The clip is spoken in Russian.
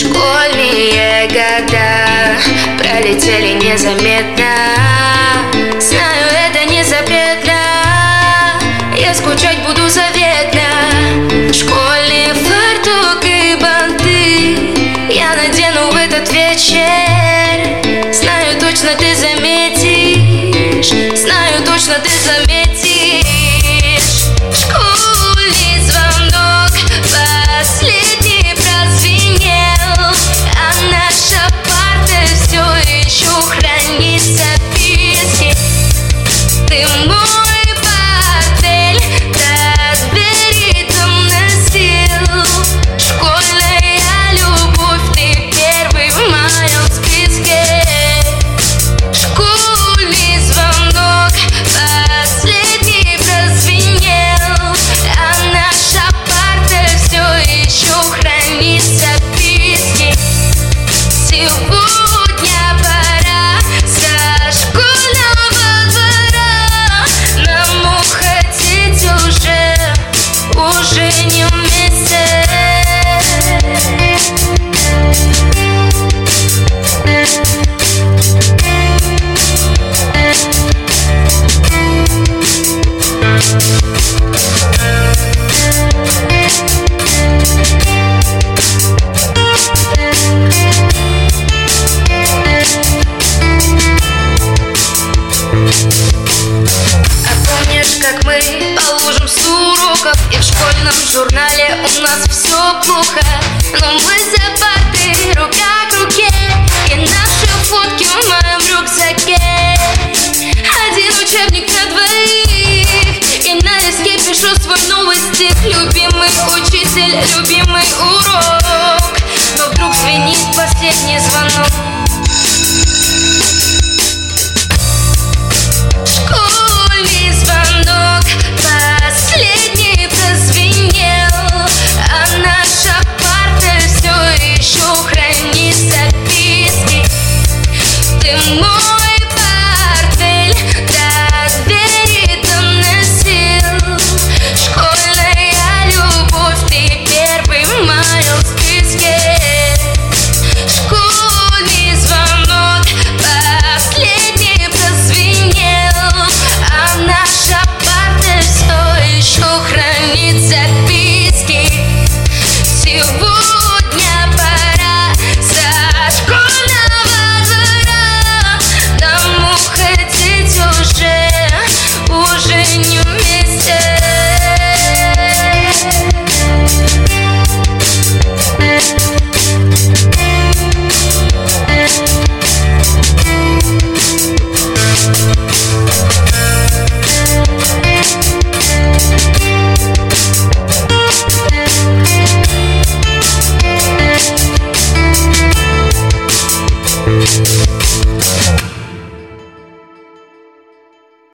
Школьные года пролетели незаметно. Знаю, это не запретно. Я скучать буду заветно. Школьный фартук и банты я надену в этот вечер. Знаю, точно ты заметишь. Знаю, точно ты заметишь. Школьный звонок последний прозвенел, а наша парта все еще хранит записки. Ты мой портфель до двери там носил. Школьная любовь, ты первый в моем списке. Школьный звонок последний прозвенел, а наша парта все еще хранит записки. Сегодня пора со школьного двора. Нам уходить уже не вместе. А помнишь, как мы по лужам с уроков, и в школьном журнале у нас все плохо, но мы за партой рука к руке, и наши фотки в моем рюкзаке. Один учебник на двоих, и на листке пишу свой новый стих. Любимый учитель, любимый урок, но вдруг звенит последний звонок.